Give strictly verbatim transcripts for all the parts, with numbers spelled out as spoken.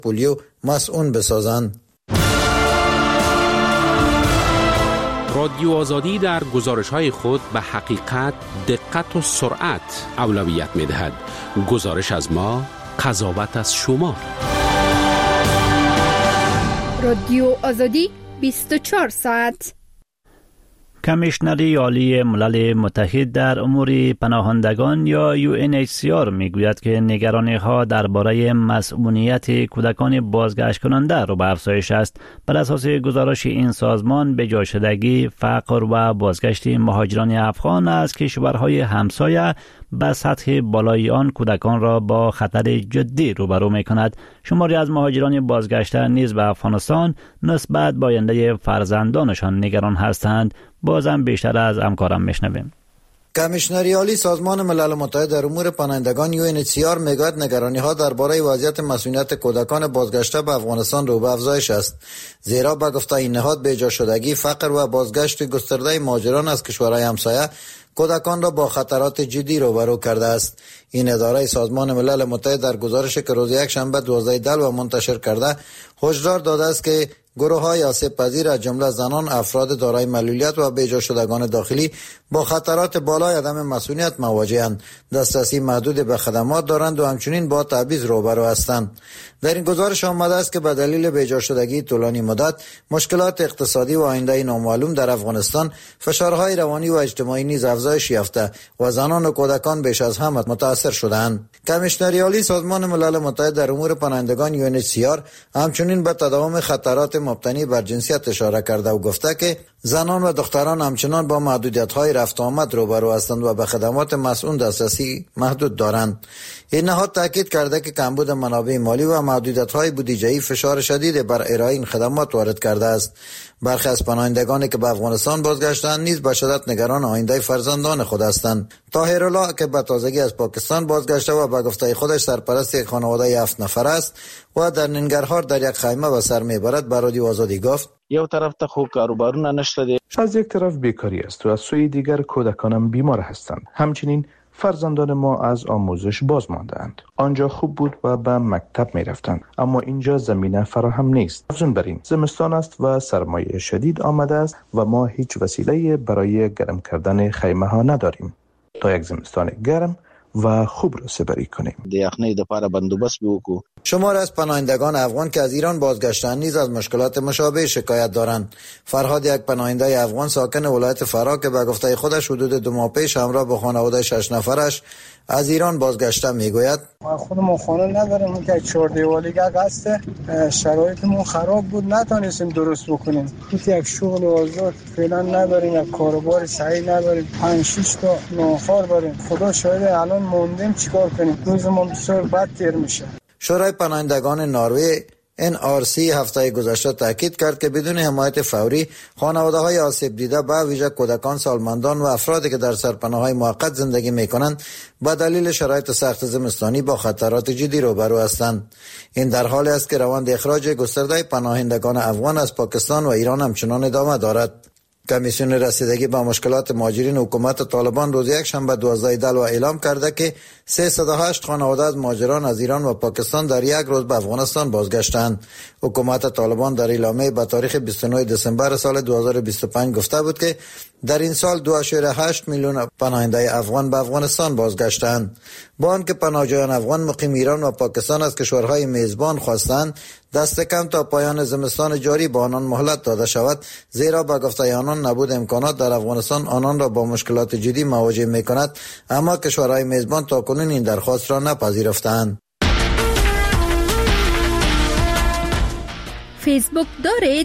پولیو مسئول بسازند. رادیو آزادی در گزارش‌های خود به حقیقت، دقت و سرعت اولویت می‌دهد. گزارش از ما، قضاوت از شما. رادیو آزادی بیست و چهار ساعت. کمیشنری عالی ملل متحد در امور پناهندگان یا یو ان اچ سی آر میگوید که نگرانی‌ها درباره مسئولیت کودکان بازگشت کننده رو به افزایش است. بر اساس گزارش این سازمان، بجاشدگی، فقر و بازگشت مهاجران افغان از کشورهای همسایه به سطح بالای آن کودکان را با خطر جدی روبرو می‌کند. شماری از مهاجران بازگشته نیز به افغانستان نسبت به آینده فرزندانشان نگران هستند. بازم بیشتر از همکارم میشنویم. کمیشنری عالی سازمان ملل متحد در امور پناهندگان یو ان اچ سی آر میگوید نگرانی‌ها درباره وضعیت مسئولیت کودکان بازگشته به افغانستان رو به افزایش است، زیرا به گفته این نهاد به جا شدگی، فقر و بازگشت گسترده مهاجران از کشورهای همسایه کودکان را با خطرات جدی روبرو کرده است. این اداره سازمان ملل متحد در گزارشی که روز یک شنبه دوازده دلو منتشر کرده هشدار داده است که گروه‌های آسیب پذیر از جمله زنان، افراد دارای معلولیت و بیجا شدگان داخلی با خطرات بالای عدم مسئولیت مواجه‌اند، دسترسی محدود به خدمات دارند و همچنین با تبعیض روبرو هستند. در این گزارش آمده است که به دلیل بیجا شدگی طولانی مدت، مشکلات اقتصادی و آینده نامعلوم در افغانستان، فشارهای روانی و اجتماعی نیز افزایش یافته و زنان و کودکان بیش از همه متاثر شدند. کمیشنری عالی سازمان ملل متحد در امور پناهندگان یو ان اچ سی آر همچنین به تداوم خطرات مبتنی بر جنسیت اشاره کرده و گفته که زنان و دختران همچنان با محدودیت‌های رفت و آمد روبرو هستند و به خدمات مسئول دسترسی محدود دارند. این نهاد تاکید کرده که کمبود منابع مالی و محدودیت‌های بودجه‌ای فشار شدید بر ارائه این خدمات وارد کرده است. برخی از پناهندگانی که به افغانستان بازگشتند نیز به شدت نگران آینده فرزندان خود هستند. طاهرالله که به تازگی از پاکستان بازگشته و به گفته خودش سرپرست یک خانواده هفت نفر است و در ننگرهار در یک خیمه به سر میبرد، به رادیو آزادی گفت: یو طرف ته خو کاروبارونه نشته دی، از یک طرف بیکاری است و از سوی دیگر کودکانم بیمار هستند. همچنین فرزندان ما از آموزش باز ماندند. آنجا خوب بود و به مکتب می رفتند، اما اینجا زمینه فراهم نیست. افزون بر این زمستان است و سرمایه شدید آمده است و ما هیچ وسیله برای گرم کردن خیمه ها نداریم تا یک زمستان گرم و خوب رو سپری کنیم. د یخنۍ د پاره بندوبست وکړو. شمار از پناهندگان افغان که از ایران بازگشتند نیز از مشکلات مشابه شکایت دارند. فرهاد، یک پناهنده افغان ساکن ولایت فرا که به گفته خودش حدود دو ماه پیش همراه با خانواده شش نفرش از ایران بازگشته، میگوید: ما خودمون خونه نداریم که چهار دیواریگه هسته، شرایطمون خراب بود، نتونستیم درست بکنیم. هیچ یک شغل آزاد فعلا نداریم، یک کاروبار صحیح نداریم، پنج شش تا نوکر داریم. خدا شاهد الان موندیم چیکار کنیم، روزمون بسیار بد تیر میشه. شورای پناهندگان نروژ ان آر سی هفته گذشته تاکید کرد که بدون حمایت فوری خانواده‌های آسیب دیده به ویژه کودکان، سالمندان و افرادی که در سرپناه‌های موقت زندگی می‌کنند با دلیل شرایط سخت زمستانی با خطرات جدی روبرو هستند. این در حالی است که روند اخراج گسترده پناهندگان افغان از پاکستان و ایران همچنان ادامه دارد. کمیسیون رسیدگی با مشکلات مهاجرین حکومت طالبان روز یک شنبه دوازده دلو اعلام کرده که سیصد و هشت خانواده از مهاجران از ایران و پاکستان در یک روز به افغانستان بازگشتند. حکومت طالبان در اعلامیه به تاریخ بیست و نه دسامبر سال دو هزار و بیست و پنج گفته بود که در این سال دو ممیز هشت میلیون پناهنده افغان به افغانستان بازگشتند. با آنکه پناهجویان افغان مقیم ایران و پاکستان از کشورهای میزبان خواستند دست کم تا پایان زمستان جاری با آنان مهلت داده شود، زیرا به گفته آنان نبود امکانات در افغانستان آنان را با مشکلات جدی مواجه می‌کند، اما کشورهای میزبان تاکنون این درخواست را نپذیرفتند. فیسبوک دارید؟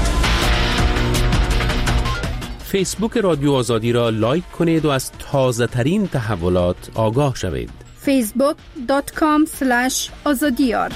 فیسبوک رادیو آزادی را لایک کنید و از تازه ترین تحولات آگاه شوید. فیسبوک دات کام اسلش آزادیار.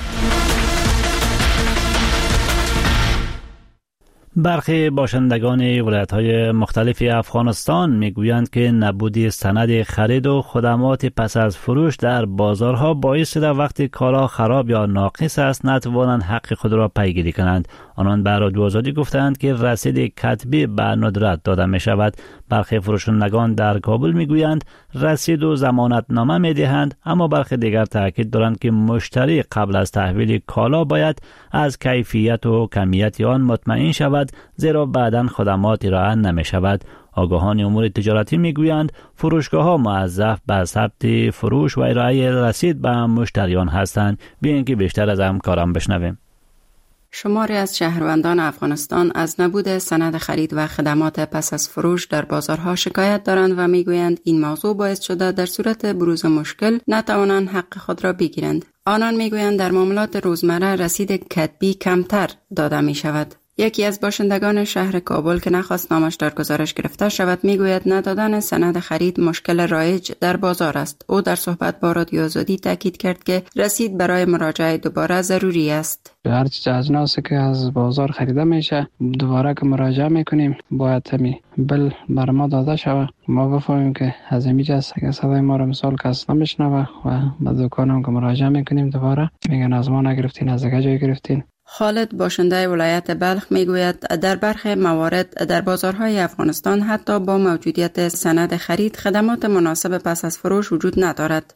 برخی باشندگان ولایت‌های مختلف افغانستان میگویند که نبود سند خرید و خدمات پس از فروش در بازارها باعث شده وقتی کالا خراب یا ناقص است نتوانند حق خود را پیگیری کنند. آنان به رادیو آزادی گفتند که رسید کتبی به ندرت داده می شود. برخی فروشندگان در کابل میگویند رسید و ضمانتنامه می‌دهند، اما برخی دیگر تاکید دارند که مشتری قبل از تحویل کالا باید از کیفیت و کمیت آن مطمئن شود، زیرا بعداً خدمات ارائه نمی‌شود. آگاهان امور تجارتی میگویند فروشگاه‌ها موظف به ثبت فروش و ارائه رسید به مشتریان هستند. بیاین که بیشتر از همکاران بشنویم. شماری از شهروندان افغانستان از نبود سند خرید و خدمات پس از فروش در بازارها شکایت دارند و میگویند این موضوع باعث شده در صورت بروز مشکل نتوانند حق خود را بگیرند. آنان میگویند در معاملات روزمره رسید کتبی کمتر داده می شود. یکی از باشندگان شهر کابل که نخواست نامش در گزارش گرفته شود میگوید ندادن سند خرید مشکل رایج در بازار است. او در صحبت با رادیو آزادی تاکید کرد که رسید برای مراجعه دوباره ضروری است. هر چیز اجناسی که از بازار خریده میشه دوباره که مراجعه میکنیم باید همی بل بر ما داده شود، ما بفهمیم که از اینجا است که صدای ما را مثال کس نمیشنوه و به دکان هم که مراجعه میکنیم دوباره میگن از ما نگرفتین، از دیگه جای گرفتین. خالد باشنده ولایت بلخ میگوید در برخی موارد در بازارهای افغانستان حتی با موجودیت سند خرید خدمات مناسب پس از فروش وجود ندارد.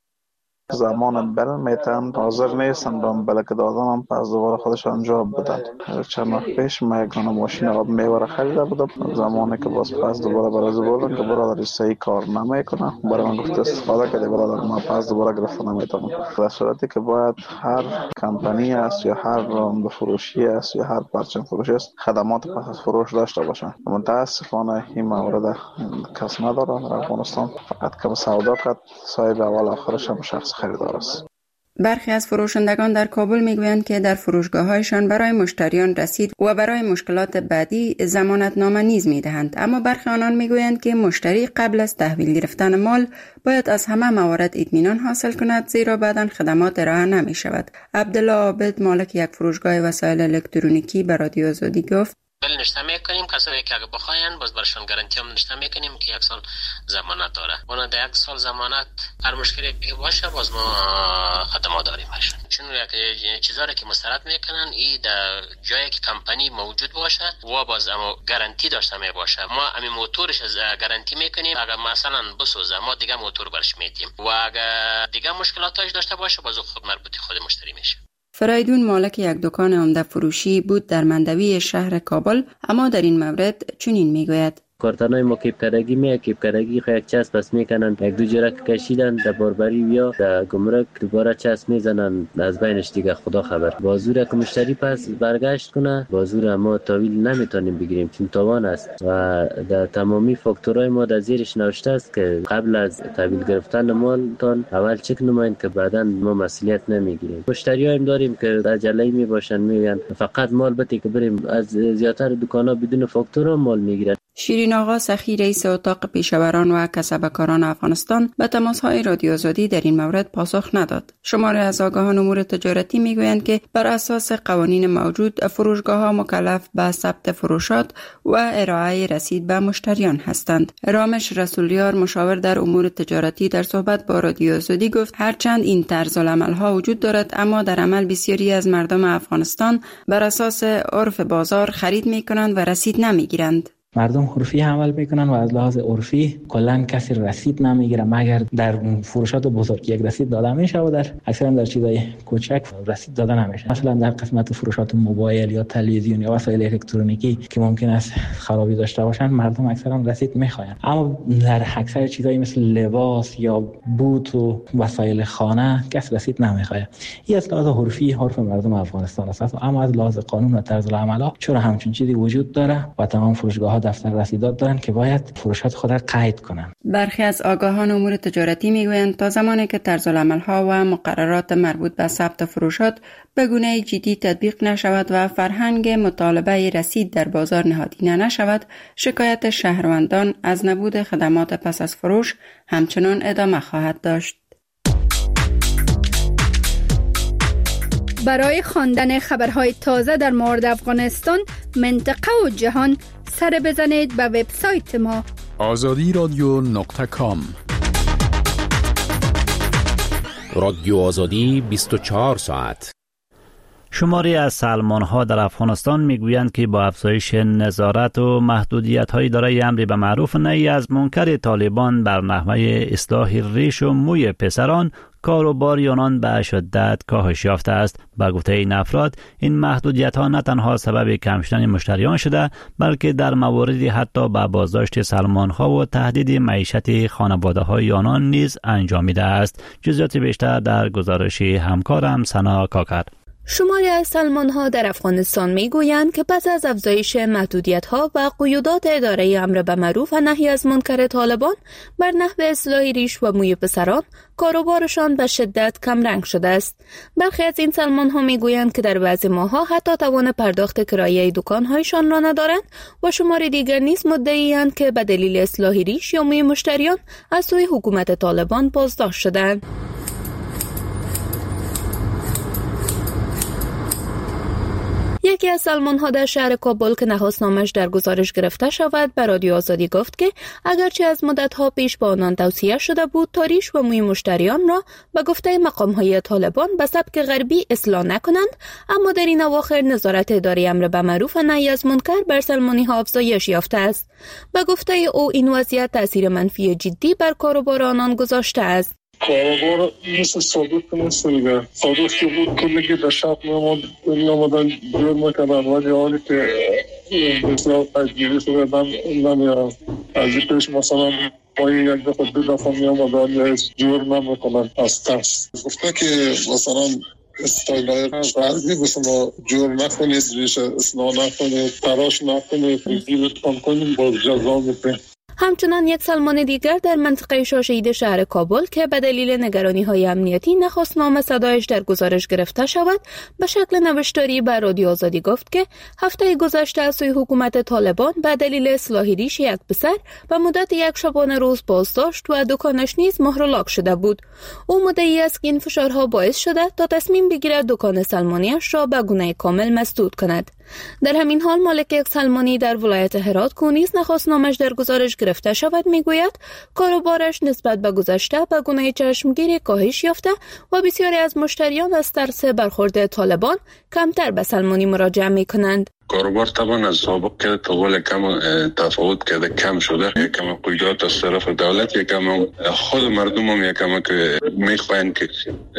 زمان بل میتن حاضر نیستن دام بل که دادنم پس دوباره خودشان جواب بدن. چند وقت پیش ما یک دانه ماشین آب میوه خریده بودم، زمانی که باز پس دوباره برای بردم که برادر صحیح کار نمیکنه، برای من گفت استفاده کرده برادر ما پس دوباره گرفته نمیتونم. در صورتی که باید هر کمپانی است یا هر راند فروشی است یا هر پرچم فروشی است خدمات پس از فروش داشته باشن. متاسفانه این مورد کس نداره در افغانستان، فقط که سودا کرد صاحب اول آخرش هم شخص خریدار است. برخی از فروشندگان در کابل میگویند که در فروشگاه‌هایشان برای مشتریان رسید و برای مشکلات بعدی ضمانتنامه نیز میدهند، اما برخی آنان میگویند که مشتری قبل از تحویل گرفتن مال باید از همه موارد اطمینان حاصل کند، زیرا بعداً خدمات ارائه نمی شود. عبدالله عابد مالک یک فروشگاه وسایل الکترونیکی به رادیو آزادی گفت بل نشته میکنیم کسایی که اگه بخواین باز برشان گارانتی هم نشته میکنیم که یک سال ضمانت داره. اونا در یک سال ضمانت هر مشکلی که باشه باز ما خدمات داریم برشان. چون یک چیزایی که مسترد میکنن ای در جایی که کمپانی موجود باشه و باز اما گارانتی داشته می باشه. ما امی موتورش از گارانتی میکنیم، اگه مثلا بسوزه ما دیگه موتور برش میدیم و اگه دیگه مشکلاتش داشته باشه باز خود مربوط خود مشتری میشه. فرایدون مالک یک دکان عمده فروشی بود در مندوی شهر کابل، اما در این مورد چنین میگوید: کارتانای ما کیپ کردگی می کیپ کردگی خو یک چسب بس میکنن، یک دو جرک کشیدن در باربری یا در گمرک دوباره چسب میزنن، از بینش دیگه خدا خبر. بازور که مشتری پس برگشت کنه بازور ما تاویل نمیتونیم بگیریم چون تاوان است و در تمامی فاکتورهای ما در زیرش نوشته است که قبل از تحویل گرفتن مالتان اول چک نمایید که بعداً ما مسئولیت نمیگیریم. مشتریایی هم داریم که عجله می باشن میگن فقط مال بده که بریم، از زیاتر دکانا بدون فاکتور مال میگیرن. شیرین آقا سخی رئیس اتاق پیشاوران و کسبکاران افغانستان به تماس‌های رادیو آزادی در این مورد پاسخ نداد. شماری از آگاهان امور تجارتی میگویند که بر اساس قوانین موجود فروشگاه‌ها مکلف به ثبت فروشات و ارائه رسید به مشتریان هستند. رامش رسولیار مشاور در امور تجارتی در صحبت با رادیو آزادی گفت هرچند این طرز العمل‌ها وجود دارد اما در عمل بسیاری از مردم افغانستان بر اساس عرف بازار خرید می‌کنند و رسید نمی‌گیرند. مردم عرفی عمل میکنن و از لحاظ عرفی کلا کسی رسید نمیگیره مگر در فروشات بزرگ یک رسید داده میشه و در اکثرا در چیزای کوچک رسید داده نمیشه. مثلا در قسمت فروشات موبایل یا تلویزیون یا وسایل الکترونیکی که ممکن است خرابی داشته باشن مردم اکثرا رسید میخواین، اما در اکثر چیزایی مثل لباس یا بوت و وسایل خانه کس رسید نمیخواد. این از لحاظ عرفی حرف مردم افغانستان است، اما از لحاظ قانون و طرز العمل چرا همچین چیزی وجود داره و تمام فروشگاه‌ها دفتر رسیدات دارن که باید فروشات خود را قید کنن. برخی از آگاهان امور تجارتی میگویند تا زمانی که طرز العمل‌ها و مقررات مربوط به ثبت فروشات به گونه جدی تطبیق نشود و فرهنگ مطالبه رسید در بازار نهادینه نشود، شکایت شهروندان از نبود خدمات پس از فروش همچنان ادامه خواهد داشت. برای خواندن خبرهای تازه در مورد افغانستان، منطقه و جهان سر بزنید به وبسایت ما آزادی رادیو نقطه کام. رادیو آزادی بیست و چهار ساعت. شماری از سلمان‌ها در افغانستان میگویند که با افزایش نظارت و محدودیت‌های دارای امر به معروف نهی از منکر طالبان بر نحوه اصلاح ریش و موی پسران، کاروبار آنان به شدت کاهش یافته است. با گفته این افراد، این محدودیت‌ها نه تنها سبب کم شدن مشتریان شده، بلکه در مواردی حتی به بازداشت سلمان‌ها و تهدید معیشت خانواده‌های آنان نیز انجامیده است. جزئیات بیشتر در گزارش همکارم سنا کاکر. شماری از سلمان‌ها در افغانستان می‌گویند که پس از افزایش محدودیت‌ها و قیودات اداره امر به معروف و نهی از منکر طالبان بر نحو اصلاح ریش و موی پسران، کاروبارشان به شدت کم رنگ شده است. برخی از این سلمان‌ها می‌گویند که در بعضی ماه‌ها حتی توان پرداخت کرایه دکان‌هایشان را ندارند و شماری دیگر نیز مدعی‌اند که به دلیل اصلاح ریش یا موی مشتریان از سوی حکومت طالبان بازداشت شدند. یکی از سلمان‌ها در شهر کابل که نخواست نامش در گزارش گرفته شود به رادیو آزادی گفت که اگرچه از مدت‌ها پیش با آنان توصیه شده بود تا ریش و موی مشتریان را به گفته مقام‌های طالبان به سبک غربی اصلاح نکنند، اما در این اواخر نظارت اداره امر به معروف و نهی از منکر بر سلمانی‌ها افزایش یافته است. به گفته او این وضعیت تاثیر منفی جدی بر کاروبار آنان گذاشته است. کاروبار مثل سابق نیست دیگه. سابق که بود کلگی در شب می آمدن جور میکنن، ولی حالی که بسیار تجگیری شدن نمیارن. از این پیش مثلا مایی یک دفعه دو دفعه می آمدن یا جور نمیکنن از ترس. گفته که مثلا استایل های غربی به شما جور نکنید، ریش اصلاح نکنید، تراش نکنید، گیرتان کنید، باز جزا میکنید. همچنان یک سلمان دیگر در منطقه شاشه‌اید شهر کابل که به دلیل نگرانی‌های امنیتی نخواست نام صدایش در گزارش گرفته شود، به شکل نوشتاری به رادیو آزادی گفت که هفته گذشته از سوی حکومت طالبان به دلیل اصلاح ریش یک پسر به مدت یک شبانه روز بازداشت و دکانش نیز مهر و لاک شده بود. او مدعی است که این فشارها باعث شده تا تصمیم بگیرد دکان سلمانیش را به گونه کامل مسدود کند. در همین حال مالک یک سلمانی در ولایت هرات که نیز نخواست نامش در گزارش گرفته شود میگوید کاروبارش نسبت به گذشته به گونه چشمگیری کاهش یافته و بسیاری از مشتریان از ترس برخورد طالبان کمتر به سلمانی مراجعه میکنند. کاروبار طبعا از سابق که طول کم تفاوت کرده، کم شده. یکم قیودات از طرف دولت، یکم خود مردم هم یکم که میخواین که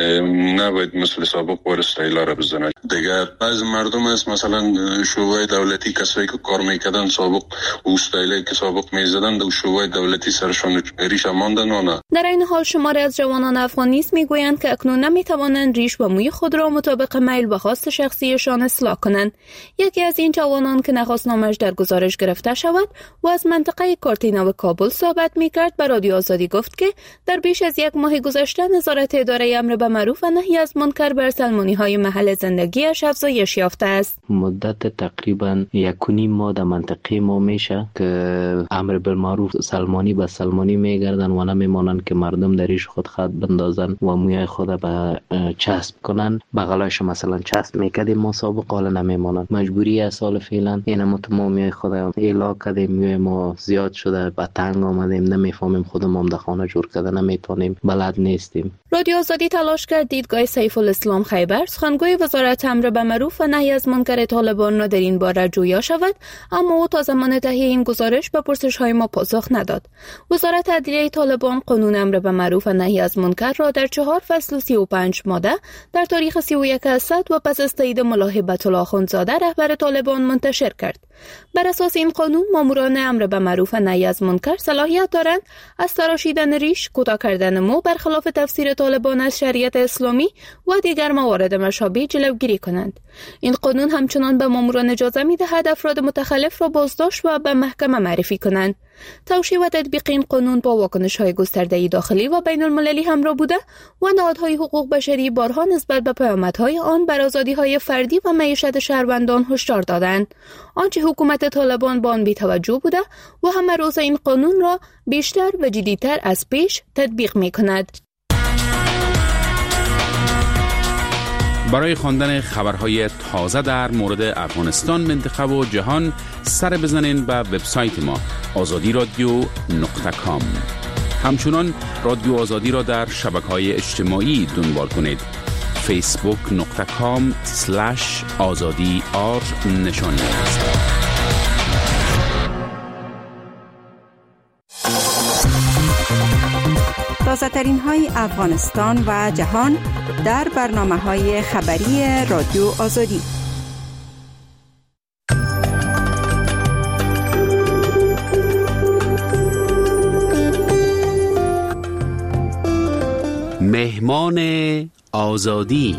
نباید مثل سابق بار استایلا را بزنن. دیگه بعض مردم هست مثلا شعبه دولتی کسایی که کار میکردن سابق و استایلی که سابق میزدن در شعبه دولتی سرشان ریش ماندن و نه. در این حال شماری از جوانان افغان نیز میگویند که اکنون نمیتوانند ریش و موی خود را مطابق میل و خواست شخصیشان اصلاح کنند. یکی از این جوانان که نخواست نامش در گزارش گرفته شود و از منطقه کارتینا و کابل صحبت میکرد به رادیو آزادی گفت که در بیش از یک ماه گذشته نظارت اداره امر به معروف و نهی از منکر بر سلمانی های محل زندگیش افزایش یافته است. مدت تقریبا یک و نیم ماه در منطقه ما میشه که امر بالمعروف سلمانی به سلمانی میگردن و نمیمانند که مردم در ریش خود خط بندازن و موی خود به چسب کنن. بغلش مثلا چسب میکردیم ما سابق، حالا نمیمانند. مجبوری است سال فعلا اینم تمامی خود ایلا کردیم، میوه ما زیاد شده، با تنگ آمدیم، نمیفهمیم خودمون در خانه جور کرده نمیتونیم، بلد نیستیم. رادیو آزادی تلاش کرد دیدگاه سیف الاسلام خیبر، سخنگوی وزارت امر به معروف و نهی از منکر طالبان را در این باره جویا شود، اما او تا زمان تهیه این گزارش به پرسش‌های ما پاسخ نداد. وزارت عدلیه طالبان قانون امر به معروف و نهی از منکر را در چهار فصل و سی و پنج ماده در تاریخ سی و یک اسد و پس از تایید ملا هبت الله اخوندزاده رهبر طالبان منتشر کرد. بر اساس این قانون ماموران امر به معروف و نهی از منکر صلاحیت دارند از تراشیدن ریش، کوتاه کردن مو برخلاف تفسیر طالبان از شریعت اسلامی و دیگر موارد مشابه جلوگیری کنند. این قانون همچنان به ماموران اجازه می‌دهد افراد متخلف را بازداشت و به محکمه معرفی کنند. توشیح و تطبیق این قانون با واکنش‌های گسترده داخلی و بین المللی همراه بوده و نهادهای حقوق بشری بارها نسبت به پیامدهای آن بر آزادی‌های فردی و معیشت شهروندان هشدار دادند. آنچه حکومت طالبان با آن بی‌توجه بوده و همه روز این قانون را بیشتر و جدی‌تر از پیش تطبیق می‌کند. برای خواندن خبرهای تازه در مورد افغانستان، منطقه و جهان سر بزنین به وبسایت ما آزادی رادیو نقطه کام. همچنان رادیو آزادی را در شبکه‌های اجتماعی دنبال کنید: فیسبوک نقطه کام سلش آزادی آر نشانی است. تازه ترین های افغانستان و جهان در برنامه های خبری رادیو آزادی. مهمان آزادی.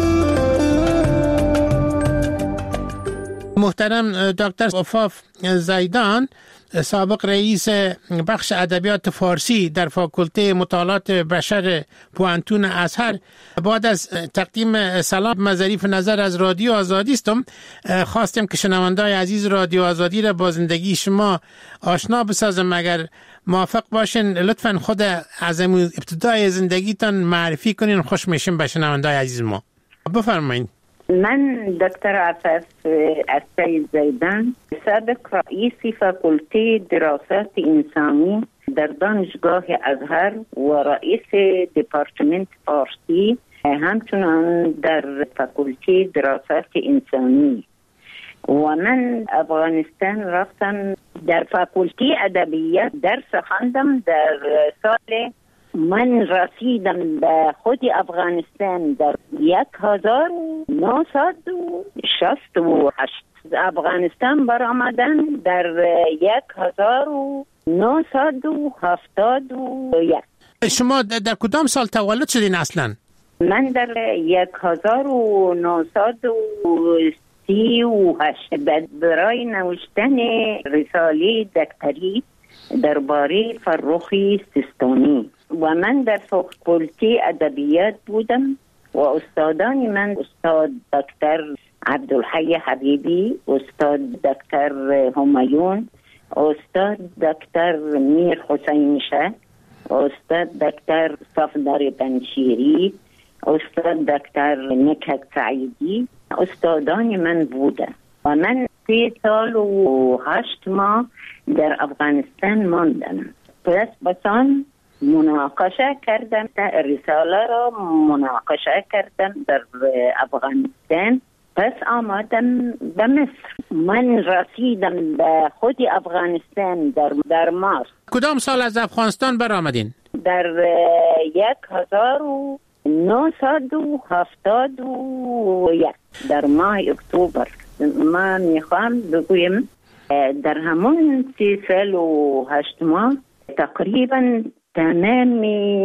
محترم دکتر عفاف زیدان، سابق رئیس بخش ادبیات فارسی در فاکولته مطالعات بشر پوانتون ازهر، بعد از تقدیم سلام و ظریف نظر از رادیو آزادی استم، خواستم که شنوندای عزیز رادیو آزادی را با زندگی شما آشنا بسازم. اگر موافق باشین لطفاً خود از ابتدای زندگیتان معرفی کنین، خوش میشیم به شنوندای عزیز ما. بفرمایید. من دکتر عفاف السید زیدان، سابق رئیس فاکولته دراسات انسانی در دانشگاه ازهر و رئیس دپارتمنت فارسی، همچنان در فاکولته دراسات انسانی. و من افغانستان رفتم در فاکولته ادبیات درس خواندم. در سال من رسیدم به خود افغانستان در یک هزار و نهصد و شصت و هشت. افغانستان برآمدن در یک هزار و نهصد و هفتاد و یک. شما در کدام سال تولد شدین اصلا؟ من در یک هزار و نهصد و سی و هشت برای نوشتن رساله دکتری درباره فرخی سیستانی. و من در فاکولته ادبیات بودم و استادان من استاد دکتر عبدالحی حبیبی، استاد دکتر همایون، استاد دکتر میر حسین شه، استاد دکتر صفدر بنشیری، استاد دکتر نکهت سعیدی استادان من بودن. و من سه سال و هشت ماه در افغانستان ماندم. پس بسان مناقشه کردم، رساله را مناقشه کردم در افغانستان. پس آمدم به مصر. من رسیدم به خود افغانستان در, در مارس. کدام سال از افغانستان برآمدین؟ در یک هزار و نهصد و هفتاد و یک در ماه اکتبر. ما میخوام بگویم در همون سی سال و هشت ماه تقریبا تمام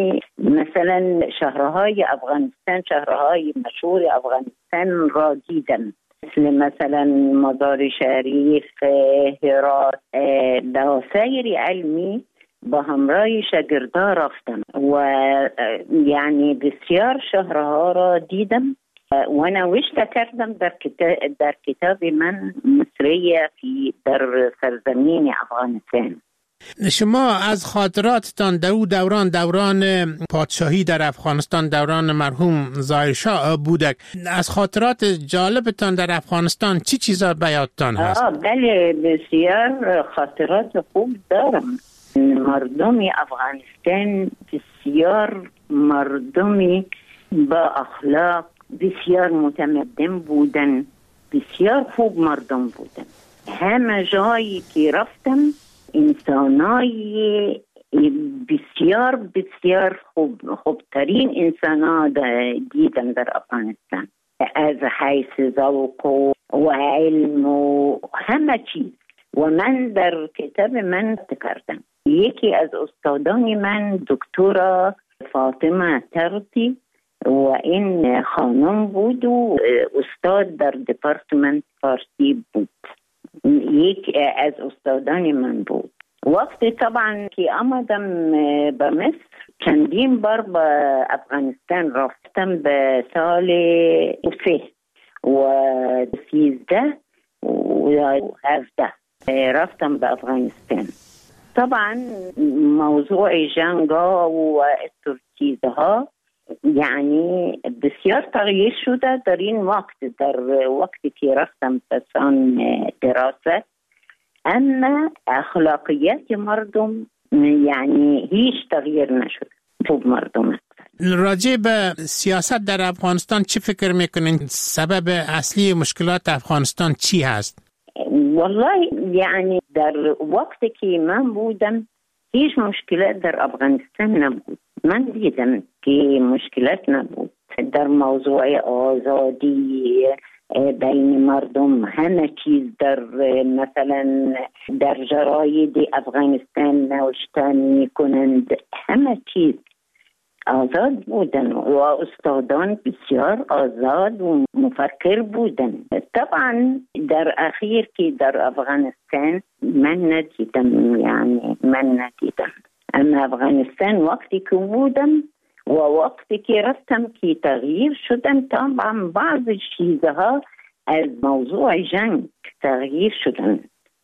مثلا شهرهای افغانستان، شهرهای مشهور افغانستان را دیدم، مثل مثلا مزار شریف، هرات. به سیر علمی با همراه شاگردان رفتم و یعنی بسیار شهرها را دیدم و نوشته کردم در کتاب, در کتاب من مصریه فی در سرزمین افغانستان. شما از خاطراتتان در او دوران دوران پادشاهی در افغانستان، دوران مرحوم ظاهر شاه بودک، از خاطرات جالبتان در افغانستان چی چیزا به یادتان هست؟ بله، بسیار خاطرات خوب دارم. مردم افغانستان بسیار مردمی با اخلاق، بسیار متمدن بودن، بسیار خوب مردم بودن. همه جایی که رفتم انسانای بسیار بسیار خوب خوبترین انسانا دیدم در افغانستان، از حیث ذوق و علم و همه چیز. و من در کتاب من کردم، یکی از استادان من دکتر فاطمه ترسی و این خانم بود و استاد در دپارتمنت فارسی بود، یک از استادان من بود. وقتی طبعا که آمدم به مصر چندین بار به افغانستان رفتم، به سال سه و سیزده و هفده رفتم به افغانستان. طبعا موضوع جنگا و ترکیزها یعنی بسیار تغییر شده در این وقت، در وقتی که رفتم پسان دراسه، اما اخلاقیت مردم یعنی هیچ تغییر نشد. خوب مردم راجع به سیاست در افغانستان چی فکر میکنین؟ سبب اصلی مشکلات افغانستان چی هست؟ والله یعنی در وقتی که من بودم هیچ مشکلات در افغانستان نبود. من دیدم که مشکلات نبود در موضوع آزادی بین مردم. همه چیز در مثلا در جراید افغانستان نوشته میکنند، همه چیز آزاد بودن و استادان بسیار آزاد و مفکر بودن. طبعا در اخیر که در افغانستان من ندیدم، یعنی من ندیدم. اما افغانستان وقتی که بودم و وقتی که رفتم که تغییر شدن، طبعا بعض چیزها از موضوع جنگ تغییر شدن،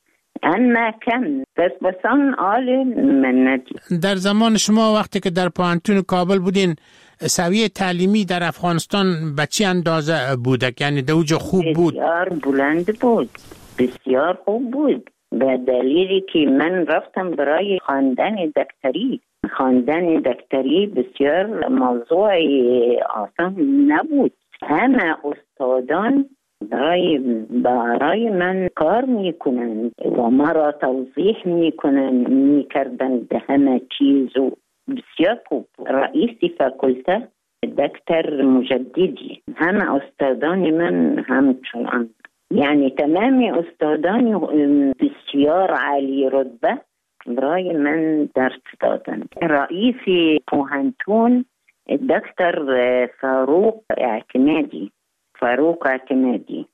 اما کم بس بسان آل من ندید. در زمان شما وقتی که در پوهنتون کابل بودین سویه تعلیمی در افغانستان به چی اندازه بوده؟ یعنی دوجه خوب بود؟ بسیار بلند بود، بسیار خوب بود، به دلیلی که من رفتم برای خواندن دکتری. خواندن دکتری بسیار موضوع آسان نبود. همه استادان برای برای من کار میکنن و مرا توضیح میکنن میکردن به همه چیز و بسیار خوب. رئیس فاکولته دکتر مجددی، همه استادان من همچنان، یعنی تمام استادان بسیار عالی رتبه برای من درس دادن. رئیس پوهنتون دکتر فاروق اعتمادی فاروق اعتمادی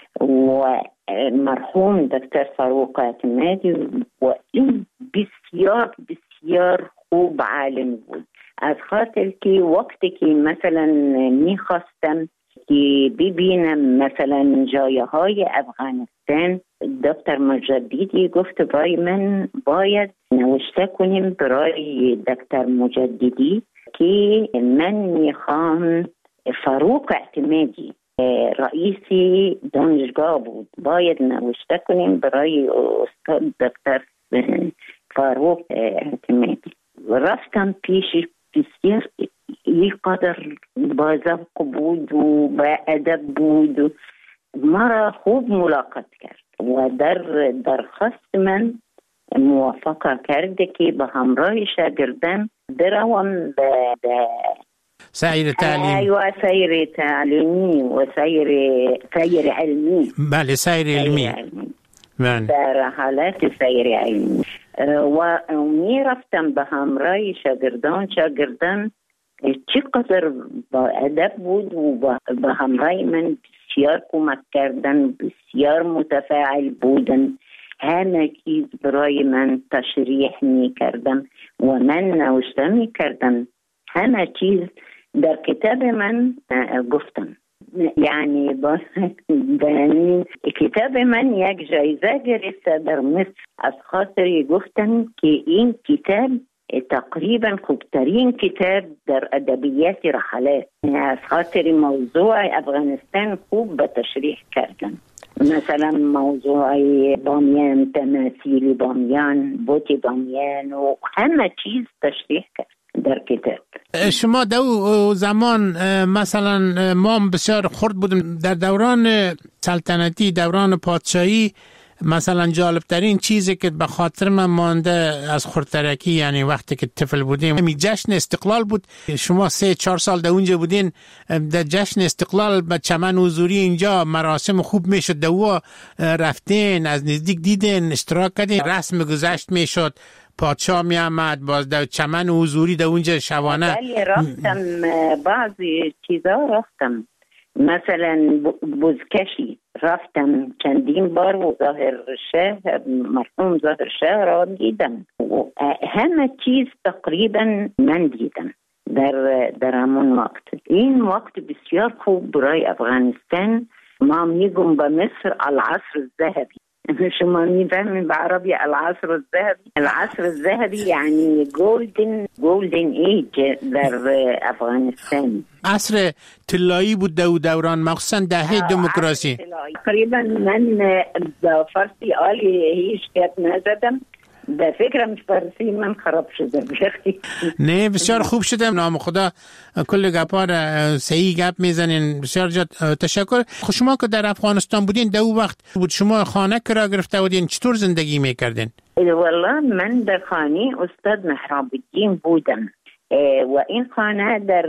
و مرحوم دکتر فاروق اعتمادی و این بسیار بسیار خوب عالم بود. از خاطر که وقتی که مثلا میخواستم که ببینم مثلا جایه های افغانستان، دکتر مجددی گفت برای من باید نوشته کنیم برای دکتر مجددی که من میخوام فاروق اعتمادی رئیس دانشگاه بود، باید نوشته کنیم برای استاد دکتر فاروق اعتمادی. رفتم پیش، بسیار یک قدر با ذوق بود و با ادب بود و مرا خوب ملاقات کرد و در درخواست من موافقه کرده که به همراه شاگردان بروم به سیر تعلیم. ایوه سیر تعلیمی و سیر سیر علمی. بله سیر علمی. بله. در حالت سیر علمی و می رفتم به همراه شاگردان. شاگردان چقدر با ادب بود و به همراه من بسیار کمک کردن، بسیار متفاعل بودن، همه چیز برای من تشریح می کردم و من نوشته می کردم. همه چیز در کتاب من گفتم، یعنی با کتاب من یک جایزه گرفته در مصر از خاطر گفتن که این کتاب تقریبا خوبترین کتاب در ادبیات رحلات، از خاطر موضوع افغانستان خوب به تشریح کردن. مثلا موضوع بامیان، تماثیل بامیان، بوت بامیان و همه چیز تشریح کرد در کتاب. شما دو زمان مثلا ما بسیار خرد بودیم در دوران سلطنتی، دوران پادشاهی. مثلا جالب ترین چیزی که به خاطر من مانده از خردترکی، یعنی وقتی که طفل بودیم، می جشن استقلال بود. شما سه چهار سال در اونجا بودین، در جشن استقلال به چمن حضوری اینجا مراسم خوب میشد، دو رفتین از نزدیک دیدین، اشتراک کردین، رسم گذشت میشد، پادشاه می آمد، باز در چمن حضوری در اونجا شبانه. بله رفتم، بعضی چیزا رفتم، مثلا بزکشی رفتم چندین بار و ظاهر شهر، مرحوم ظاهر شهر را دیدم و همه چیز تقریبا من دیدم در در همون وقت. این وقت بسیار خوب برای افغانستان. ما میگم به مصر العصر الذهبی. شما میفهمین به عربی العصر الذهبی؟ العصر الذهبی یعنی گولدن گولدن ایج در افغانستان. عصر طلایی بود دو دوران، مخصوصا دهه دموکراسی. تقریبا من به فارسی عالی هیچ کت نزدم، به فکرم فارسی من خراب شده بخی. نه بسیار خوب شده، نام خدا کل گپا را صحیح گپ میزنین. بسیار جد تشکر. خب شما که در افغانستان بودین در اون وقت بود شما خانه کرا گرفته بودین، چطور زندگی میکردین؟ والله من در خانه استاد محراب الدین بودم و این خانه در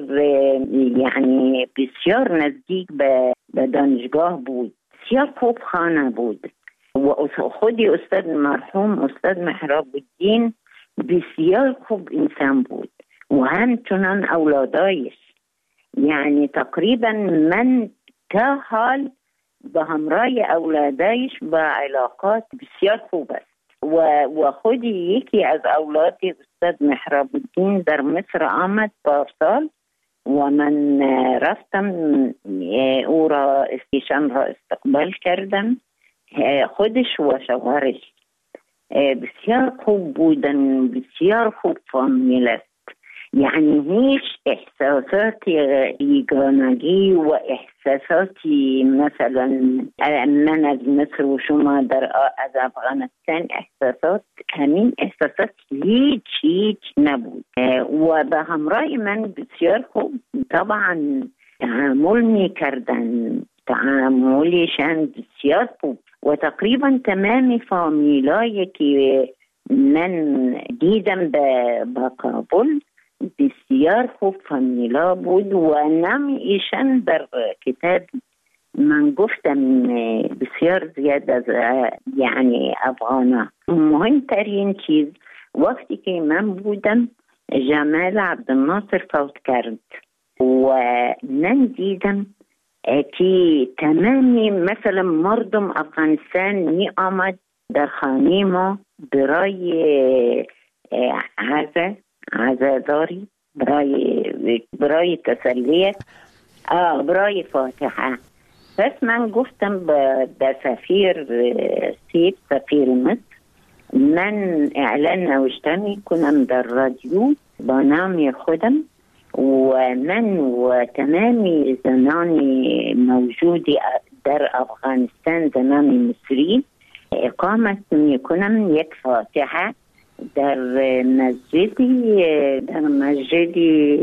یعنی بسیار نزدیک به دانشگاه بود، بسیار خوب خانه بود و خودی استاد مرحوم استاد محراب الدین بسیار خوب انسان بود و همچنان اولادایش. یعنی تقریبا من تا حال به همراه اولادایش با علاقات بسیار خوب است و و خودی یکی از اولاد استاد محراب الدین در مصر آمد پارسال و من رفتم او را استیشان را استقبال کردم، خودش و شوهرش بسیار خوب بودن، بسیار خوب فامیل است. یعنی هیچ احساسات یگانگی و احساساتی مثلا من از مصر و شما در از افغانستان احساسات، همین احساسات هیچ هیچ نبود و به همراه من بسیار خوب طبعا تعامل می کردن، تعاملشان بسیار خوب و تقریبا تمام فامیلایی که من دیدم به کابل بسیار خوب فامیلا بود و نام ایشان در کتاب من گفتم بسیار زیاد از یعنی افغانا. مهمترین چیز وقتی که من بودم جمال عبدالناصر فوت کرد و من دیدم که تمامی مثلا مردم افغانستان می آمد در خانه ما برای عزا عزاداری، برای برای تسلیت، برای فاتحه. پس من گفتم به سفیر سیب سفیر مصر من اعلان نوشته می کنم در رادیو با نام خودم و من و تمامی زنان موجود در افغانستان زنان مصری اقامت می کنم یک فاتحه در مسجد در مسجد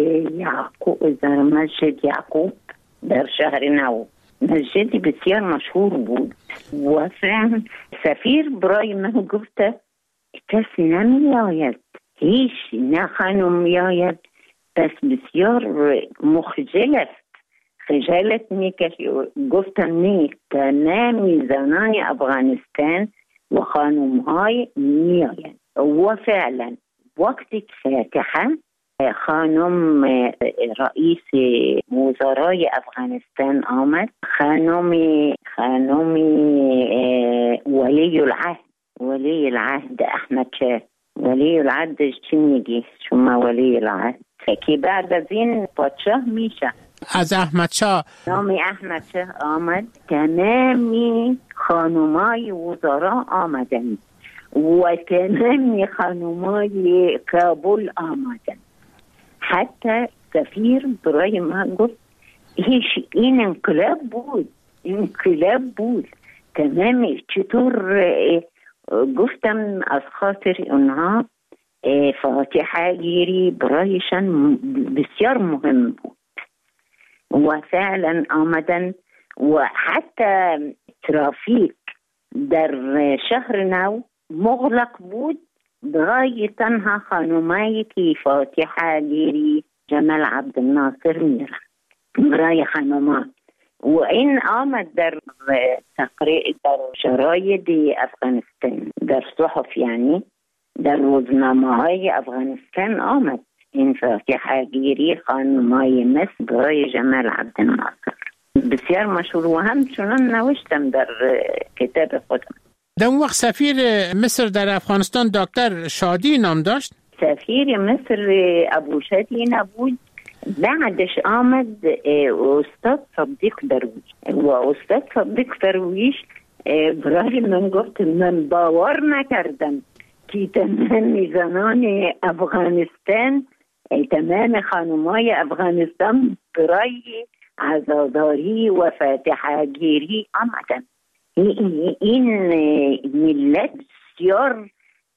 یعقوب در مسجد یعقوب در شهر نو. مسجد بسیار مشهور بود و فعلا سفیر برای من گفته کسی نمی آید، هیچ نه خانم می آید، پس بسیار مخجل است، خجالت میکشی. گفتم نه، تمامی زنان افغانستان و خانم های می آید و فعلا وقتی فاتحه خانم رئیس وزرای افغانستان آمد، خانم خانم ولی العهد ولی العهد احمد شاه. ولی العهد چی میگی شما؟ ولی العهد که بعد از این پادشاه میشه از احمد شاه. نام احمد شاه آمد، تمامی خانمای وزرا آمدند و تمامی خانمای کابل آمدن. حتی سفیر برای من گفت هیچ این انقلاب بود، انقلاب بود تمامی. چطور؟ گفتم از خاطر اونها فاتحه گیری برایشان بسیار مهم بود و فعلا آمدن و حتی ترافیک در شهر نو مغلق بود برای تنها خانمایی که فاتحه گیری جمال عبدالناصر میرن برای خانمات و این آمد در تقریع در شراید افغانستان در صحف، یعنی در روزنامه های افغانستان آمد این فاتحه گیری خانمای مصر برای جمال عبدالناصر. بسیار مشهور و همچنان نوشتم در کتاب خودم. در اون وقت سفیر مصر در افغانستان دکتر شادی نام داشت؟ سفیر مصر ابو شادی نبود، بعدش آمد استاد صدیق درویش و استاد صدیق درویش برای من گفت من باور نکردم که تمام زنان افغانستان، تمام خانمای افغانستان برای عزاداری و فاتحه گیری آمدن. این ملت بسیار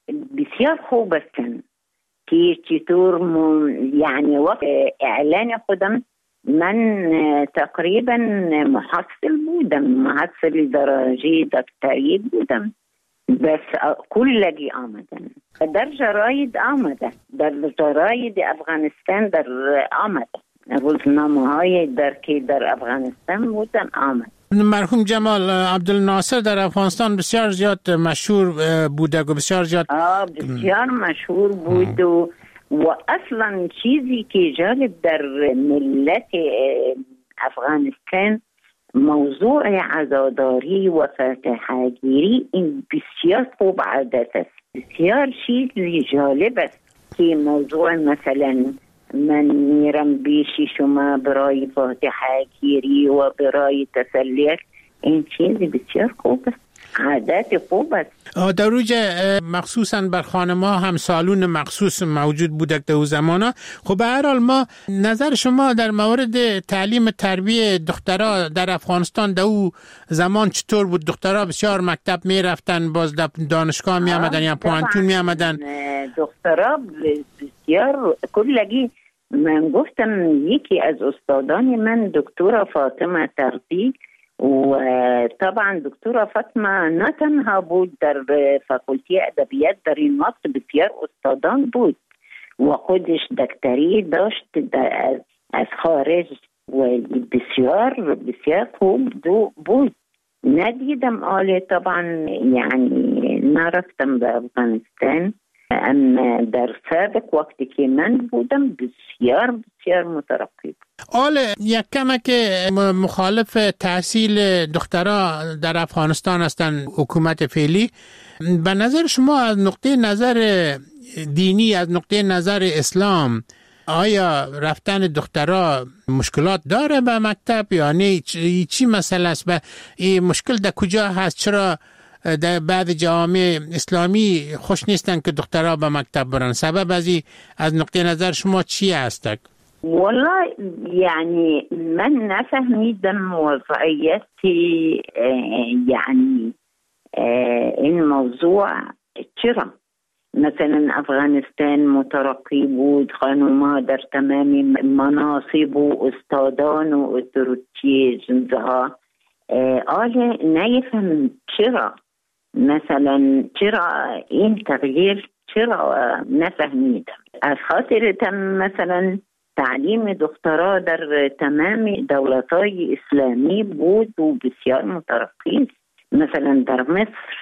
بسیار خوب هستن که چطور یعنی وقت اعلان خودم من تقریبا محصل بودم، محصل درجه دکتری بودم، بس کلگی آمدن در جراید آمده، در جراید افغانستان در آمده، روزنامه های در که در افغانستان بودن آمد. مرحوم جمال عبدالناصر در افغانستان بسیار زیاد مشهور بوده و بسیار زیاد بسیار مشهور بود و و اصلا چیزی که جالب در ملت افغانستان موضوع عزاداری و فتحگیری این بسیار خوب عادت است، بسیار چیزی جالب است که موضوع مثلا من میرم بیشی شما برای فاتحه‌گیری و برای تسلیت، این چیزی بسیار خوب است، عادت خوب است. در روز مخصوصا بر خانم ها هم سالون مخصوص موجود بوده در اون زمان ها. خب به هر حال ما نظر شما در مورد تعلیم تربیه دخترها در افغانستان در اون زمان چطور بود؟ دخترها بسیار مکتب می رفتن، باز دانشگاه می آمدن یا پوانتون می آمدن؟ دخترها بسیار کلگی، من گفتم یکی از استادان من دکتر فاطمه ترزی و طبعا دکتر فاطمه نه تنها بود در فاکولتی ادبیات، در این وقت بسیار استادان بود و خودش دکتری داشت از خارج و بسیار بسیار خوب بود. ندیدم آله طبعا یعنی نرفتم به افغانستان، اما در سابق وقتی که من بودم بسیار بسیار مترقی بود. آل یک کمه که مخالف تحصیل دخترها در افغانستان هستند حکومت فعلی، به نظر شما از نقطه نظر دینی، از نقطه نظر اسلام، آیا رفتن دخترها مشکلات داره به مکتب یا نه؟ چی مسئله است؟ به این مشکل در کجا هست؟ چرا در بعض جوامع اسلامی خوش نیستن که دخترها به مکتب برن؟ سبب ازی از نقطه نظر شما چی هست؟ والله یعنی من نفهمیدم وضعیتی یعنی این موضوع چرا مثلا افغانستان مترقی بود، خانوما در تمام مناصب و استادان و اتروتی جنزها، آله نیفهم چرا مثلا چرا این تغییر چرا نفهمیدم. از خاطر مثلا تعلیم دخترها در تمام دولت‌های اسلامی بود و بسیار مترقی. مثلا در مصر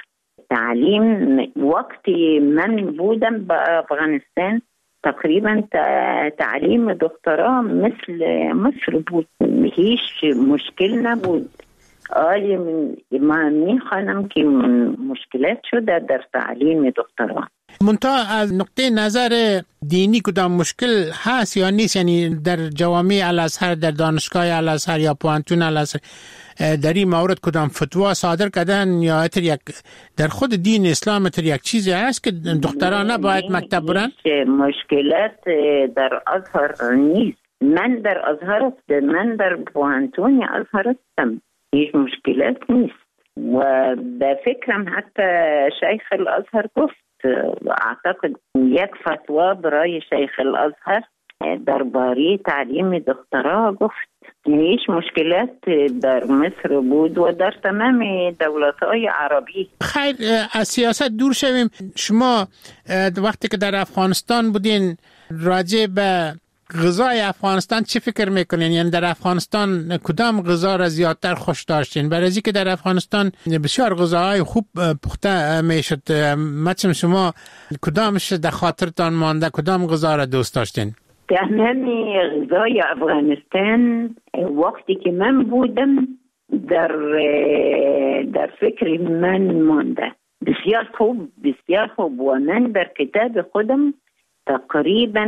تعلیم وقتی من بودم با افغانستان تقریبا تعلیم دخترها مثل مصر بود، هیچ مشکل نبود. آلی ما میخوانم که مشکلات شده در تعلیم دخترها. منتها از نقطه نظر دینی کدام مشکل هست یا نیست؟ یعنی در جوامع الازهر، در دانشگاه الازهر یا پوانتون الازهر در این مورد کدام فتوا صادر کردن یا اتر یک در خود دین اسلام اتر یک چیزی هست که دختران نباید مکتب برن؟ مشکلات در ازهر نیست. من در ازهر من در پوانتون ازهر هستم، هیچ مشکلات نیست و به فکرم حتی شیخ الازهر گفت، اعتقد یک فتوا برای شیخ الازهر درباره تعلیم دخترها گفت. هیچ مشکلات در مصر بود و در تمام دولت‌های عربی. خیر، از سیاست دور شویم. شما وقتی که در افغانستان بودین راجع به غذای افغانستان چی فکر میکنین؟ یعنی در افغانستان کدام غذا را زیادتر خوش داشتین؟ برای اینکه که در افغانستان بسیار غذاهای خوب پخته میشد، مثلا شما کدامش در خاطرتان مانده؟ کدام غذا را دوست داشتین؟ تمام غذای افغانستان وقتی که من بودم در در فکر من مانده، بسیار خوب بسیار خوب. و من در کتاب خودم تقریبا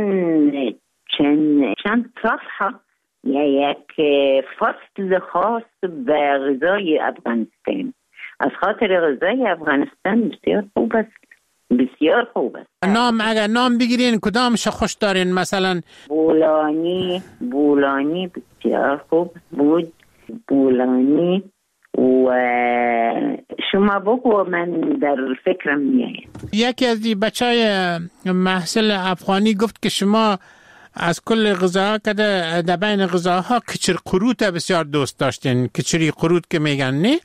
چند چند صفحه یا یک فصل خاص به غذای افغانستان، از خاطر غذای افغانستان بسیار خوب است، بسیار خوب است. نام اگر نام بگیرین کدامش خوش دارین؟ مثلا بولانی بولانی بسیار خوب بود، بولانی. و شما بگو من در فکرم میاید. یکی از دی بچهای محصل افغانی گفت که شما از کل غذاها که در بین غذاها کچر قروت بسیار دوست داشتین. کچری قروت که میگن نه؟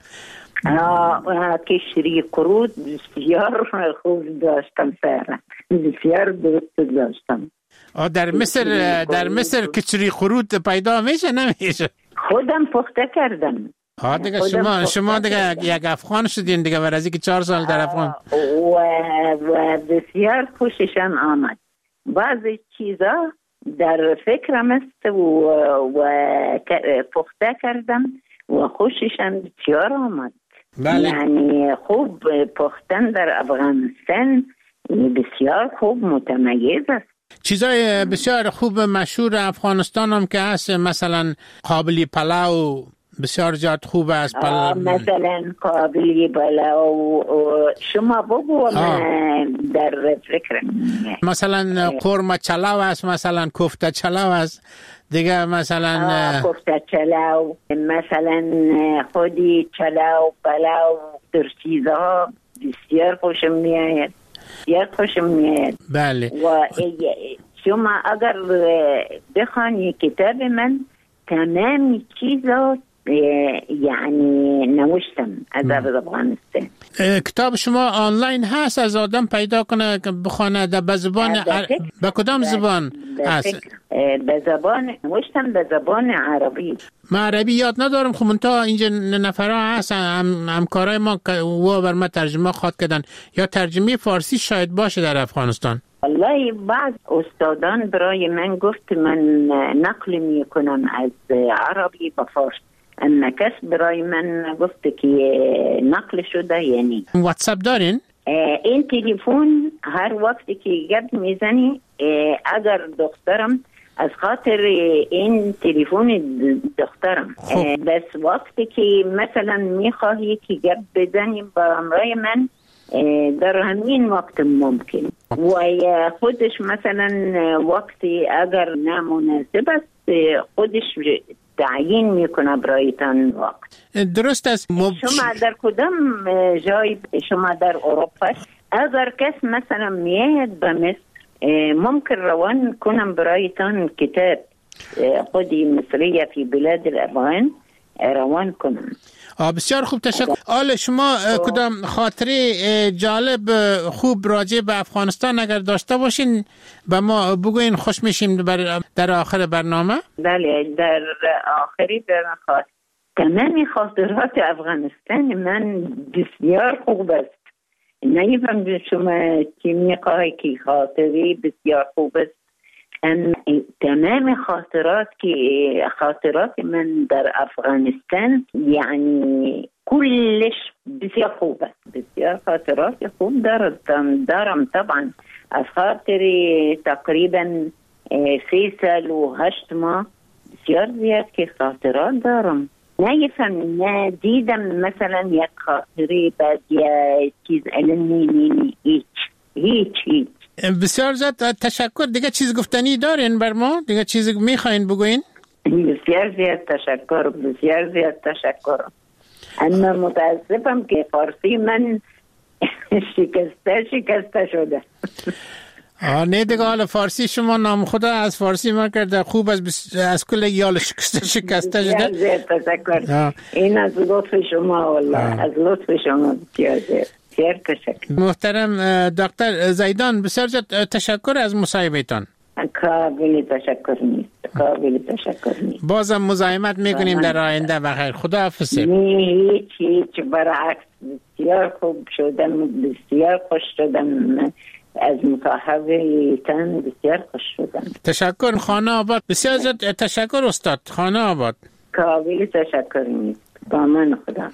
کچری قروت بسیار خوب داشتم سهرم، بسیار دوست داشتم. در مصر در مصر کچری قروت پیدا میشه نمیشه؟ خودم پخته کردم. ها دیگه شما شما دیگه یک افغان شدین دیگه، ور از اینکه چهار سال در افغان. و, و بسیار خوششان آمد. بعضی چیزا در فکرم است و, و پخته کردم و خوششان بسیار آمد. بله. یعنی خوب پختن در افغانستان بسیار خوب متمیز است. چیزای بسیار خوب مشهور افغانستان هم که هست، مثلا قابلی پلاو بسیار زیاد خوب است. پل... مثلا قابلی پلاو شما بگو در فکر مثلا قرمه چلاو است، مثلا کوفته چلاو است دیگه، مثلا کوفته چلاو، مثلا خودی چلاو پلاو، در چیزها بسیار خوشم میآید، بسیار خوشم میآید. بله. و شما اگر بخوانی کتاب من تمام چیزا یعنی نوشتم از افغانستان. کتاب شما آنلاین هست، از آدم پیدا کنه که بخونه؟ به زبان عر... به کدام زبان هست؟ به زبان نوشتم، به زبان عربی. من عربی یاد ندارم، خب منتها اینجا نفرها هست هم همکارای ما که و بر ما ترجمه خواد کردن، یا ترجمه فارسی شاید باشه در افغانستان. والله بعض استادان برای من گفت من نقل می کنم از عربی به فارسی، اما کس برای من گفت که نقل شده. یعنی واتساپ دارین؟ این تلفن هر وقتی که گپ میزنی، اگر دخترم از خاطر این تلفن دخترم بس وقتی که مثلا میخواهی که گپ بزنی با امرای من در همین وقت ممکن، و خودش مثلا وقتی اگر نامناسب است خودش تعیین میکنه برایتان وقت. درست است. مب... شما در کدام جای، شما در اروپا، اگر کس مثلا میاد به مصر ممکن روان کنم برایتان کتاب خودی مصریه فی بلاد الافغان روان کنم. بسیار خوب، تشکر. آل شما کدام خاطره جالب خوب راجع به افغانستان اگر داشته باشین به ما بگوین، خوش میشیم در آخر برنامه. بله، در آخری برنامه تمام خاطرات افغانستان من بسیار خوب است. نمیفهم شما چی میخواهی که خاطری بسیار خوب است. تمام خاطرات که خاطرات من در افغانستان یعنی کلش بسیار خوب است. بسیار خاطرات خوب دارم دارم طبعا. از خاطر تقریبا سه سال و هشت ماه بسیار زیاد که خاطرات دارم. نفهم ندیدم مثلا یک خاطری بعد یا چیز علمی نی هیچ هیچ هیچ. بسیار زیاد تشکر. دیگه چیز گفتنی دارین بر ما؟ دیگه چیز میخواین بگوین؟ بسیار زیاد تشکر، بسیار زیاد تشکر. اما متاسفم که فارسی من شکسته شکسته شده. آه نه دیگه، حالا فارسی شما نام خدا از فارسی ما کرده خوب از بس... از کل یال شکسته شکسته شده. بسیار زیاد تشکر. این از لطف شما والله، از لطف شما بسیار زیاد. محترم دکتر زیدان، بسیار تشکر از مصاحبهتان. قابل تشکر نیست، قابل تشکر نیست. بازم مزاحمت میکنیم در آینده. بخیر، خدا حافظ. هیچ هیچ برعکس بسیار خوب شدم، بسیار خوش شدم از مصاحبهتان، بسیار خوش شدم. تشکر. خانه آباد. بسیار تشکر استاد. خانه آباد. قابل تشکر نیست. با من خدا.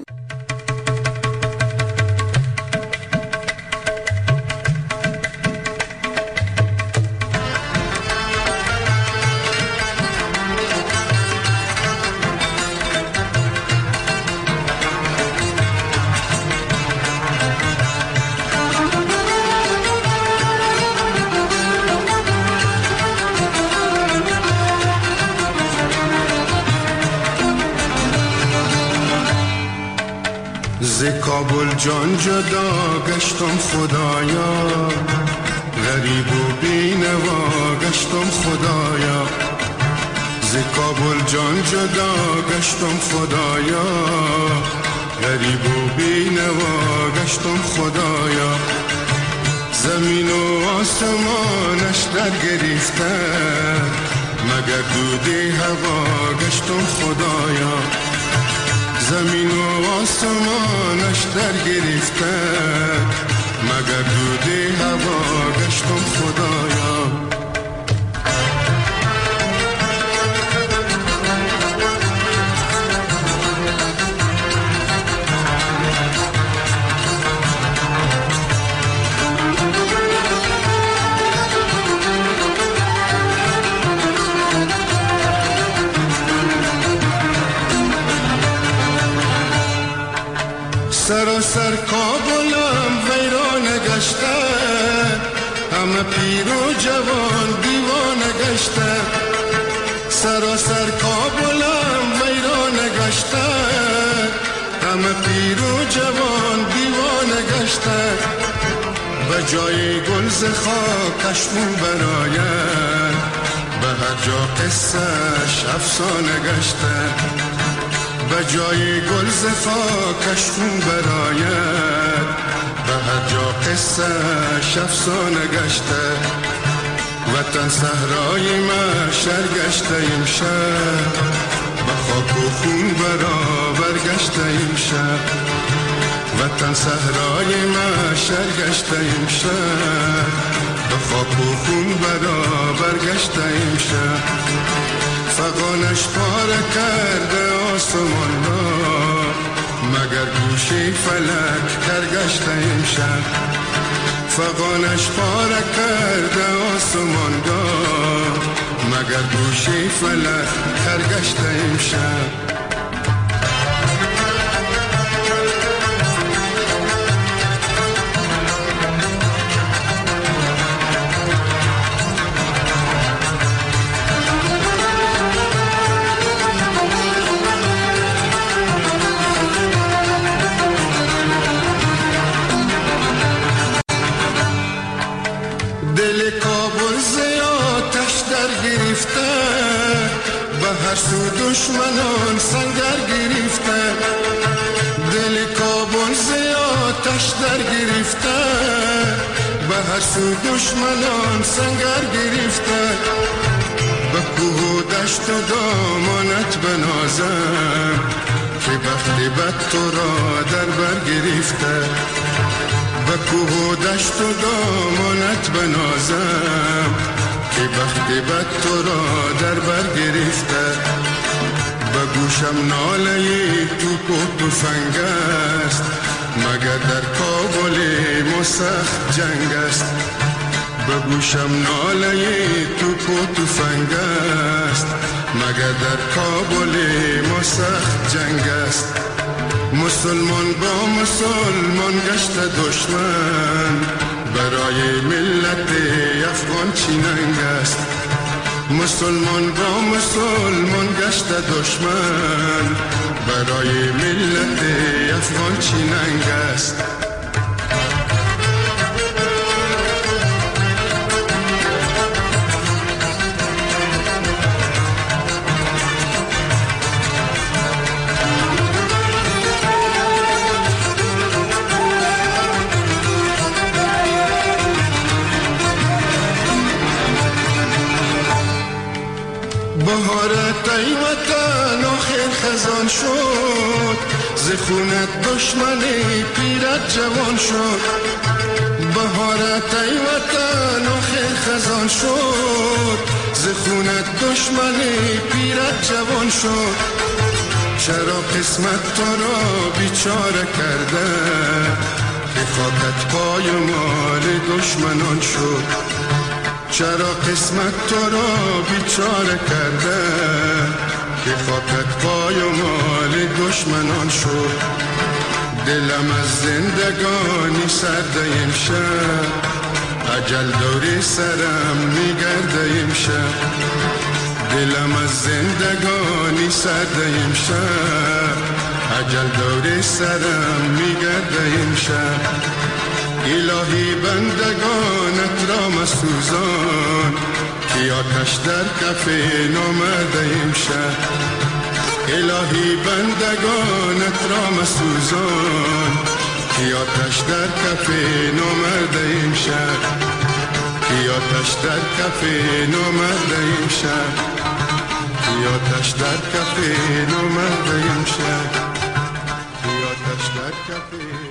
کابل جان جدا گشتم خدایا، غریب و بینوا گشتم خدایا. ز کابل جان جدا گشتم خدایا، غریب و بینوا گشتم خدایا. زمین و آسمانش در گرفته، مگر دود هوا گشتم خدایا. زمین و آسمانش در گرفته، مگر دود هوا گشتم خدایا. سراسر کابلم ویران گشته، همه پیر و جوان دیوانه گشته. سراسر کابلم ویران گشته، همه پیر و جوان دیوانه گشته. به جای گل ز خاکش مو براید، به هر جا قصه‌اش افسانه گشته. به جای گل ز خاکش خون براید، به هر جا قصه‌اش افسانه گشته. وطن صحرای محشر گشته امشب، به خاک و خون برابر گشته امشب. وطن صحرای محشر گشته امشب، به خاک و خون برابر گشته امشب. فغانش پاره کرده آسمان را، مگر گوشه فلک کرگشته امشب. فغانش پاره کرده آسمان را، مگر گوشه فلک کرگشته امشب. هر سو دشمنان سنگر گرفته، دل کابل زیادش در گرفته. به هر سو دشمنان سنگر گرفته، به کوه و دشت و دامانت بنازم، که بخت بد تو را در بر گرفته. به کوه و دشت و دامانت بنازم، که بخت بد تو را در بر گرفته. به گوشم ناله توپ و تفنگ است، مگر در کابل ما سخت جنگ است. به گوشم ناله توپ و تفنگ است، مگر در کابل ما سخت جنگ است. مسلمان با مسلمان گشته دشمن، برای ملت افغان چی ننگ است. مسلمان با مسلمان گشته دشمن، برای ملت افغان چی ننگ است. بهارت ای وطن آخر خزان شد، ز خونت دشمن پیرت جوان شد. بهارت ای وطن آخر خزان شد، ز خونت دشمن پیرت جوان شد. چرا قسمت تو را بیچاره کرده، که خاکت پای مال دشمنان شد. چرا قسمت تو را بیچاره کرده، که خاکت پای و مال دشمنان شد. دلم از زندگانی سرده امشب، اجل دوری سرم میگرده امشب. دلم از زندگانی سرده امشب، اجل دور سرم میگرده این شب. الهی بندگانت را مسوزان که آتش در کف نامرده این شب. الهی بندگانت را مسوزان که آتش در کف نامرده این شب. که آتش در کف نامرده این شب. که آتش در کف نامرده این شب. که آتش در کف